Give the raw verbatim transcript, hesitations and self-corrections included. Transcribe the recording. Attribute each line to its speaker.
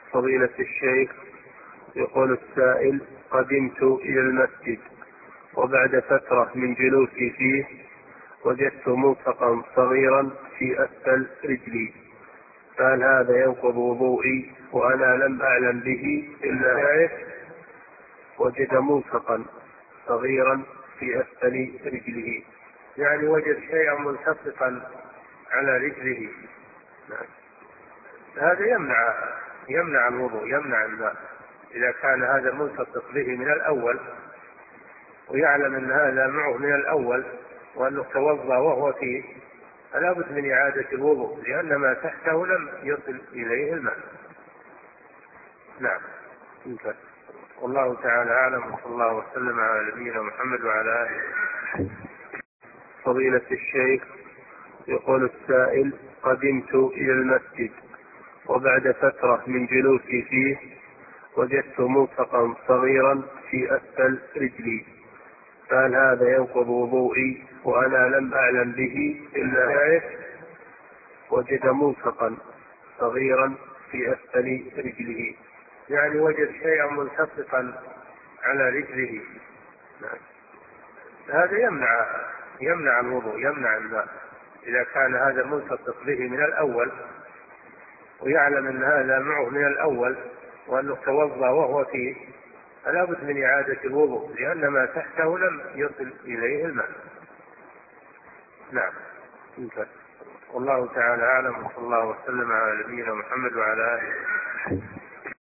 Speaker 1: فضيلة الشيخ، يقول السائل: قدمت إلى المسجد وبعد فترة من جلوسي فيه وجدت ملصقا صغيرا في أسفل رجلي، فهل هذا ينقض وضوئي وأنا لم أعلم به إلا وجد ملصقا صغيرا في أسفل رجله؟
Speaker 2: يعني وجد شيئا ملتصقا على رجله. نعم. هذا يمنع يمنع الوضوء، يمنع الماء إذا كان هذا ملتصق به من الأول ويعلم أن هذا معه من الأول وأنه توضأ وهو فيه، فلا بد من إعادة الوضوء لأن ما تحته لم يصل إليه الماء. نعم. والله تعالى أعلم، وصلى الله وسلم على نبينا محمد وعلى آله.
Speaker 1: فضيلة الشيخ، يقول السائل: قدمت إلى المسجد وبعد فترة من جلوسي فيه وجدت ملصقا صغيرا في أسفل رجلي، فهل هذا ينقض وضوئي وأنا لم أعلم به إلا وجد ملصقا صغيرا في أسفل رجله؟
Speaker 2: يعني وجد شيئا ملتصقا على رجله. نعم. هذا يمنع يمنع الوضوء، يمنع الماء إذا كان هذا ملتصق به من الأول ويعلم أن هذا معه من الأول وأنه توضأ وهو فيه، فلا بد من إعادة الوضوء لأن ما تحته لم يصل إليه الماء. نعم. والله تعالى أعلم، وصلى الله وسلم على نبينا محمد وعلى آله.